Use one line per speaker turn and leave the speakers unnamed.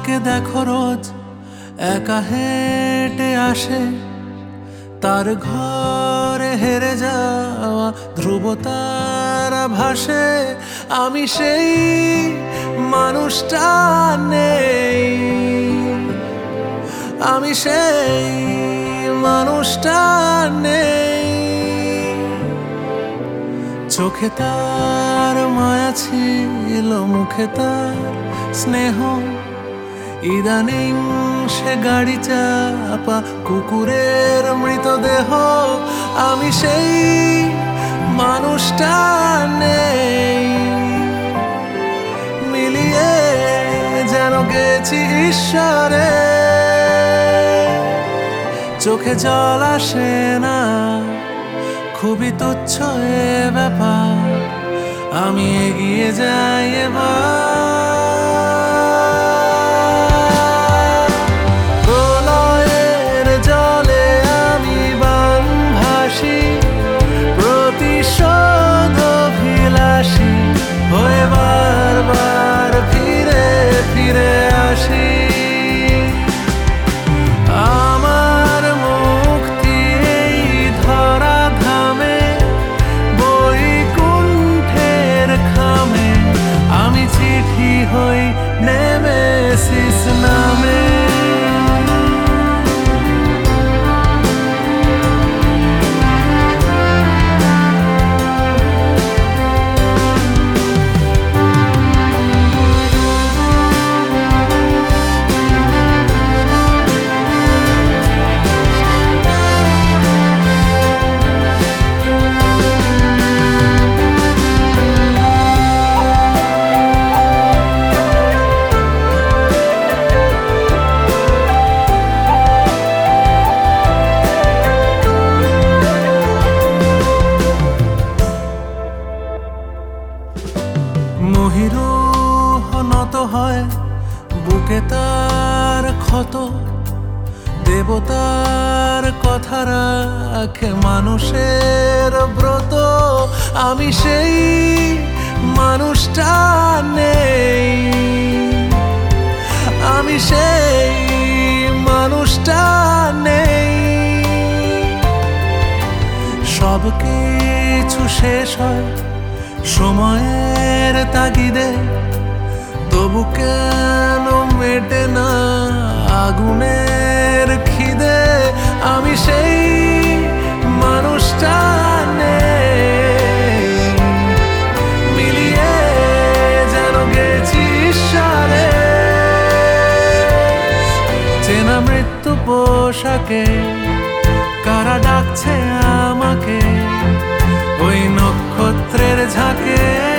যাকে দেখো রোজ একা হেঁটে আসে, তার ঘরে হেরে যাওয়া ধ্রুবতারা ভাসে। আমি সেই মানুষটা নেই, আমি সেই মানুষটা নেই। চোখে তার মায়া ছিল, মুখে তার স্নেহ, ইদানিং সে গাড়ি চাপা কুকুরের মৃতদেহ। আমি সেই মানুষটা নেই, মিলিয়ে যেন গেছি ঈশ্বরে। চোখে জল আসে না, খুবই তুচ্ছ এ ব্যাপার, আমি এগিয়ে যাই এবার। প্রলয়ের জলে আমি বান ভাসি, প্রতিশোধ অভিলাষী হয়ে বারবার ফিরে ফিরে আসি। আমার মুক্তি এই ধরা ধামে, বৈকুণ্ঠের খামে, আমি চিঠি হই নেমেসিস নামে। মহিরুহ নত হয়, বুকে তার ক্ষত, দেবতার কথা রাখে মানুষের ব্রত। আমি সেই মানুষটা নেই, আমি সেই মানুষটা নেই। সব কিছু শেষ হয় সময়ের তাগিদে, তবু কেন মেটে না আগুনের খিদে। আমি সেই মানুষটা নেই, মিলিয়ে যেন গেছি ঈশ্বরে। চেনা মৃত্যু পোশাকে কারা ডাকছে আমাকে, ওই নক্ষত্রের ঝাঁকে।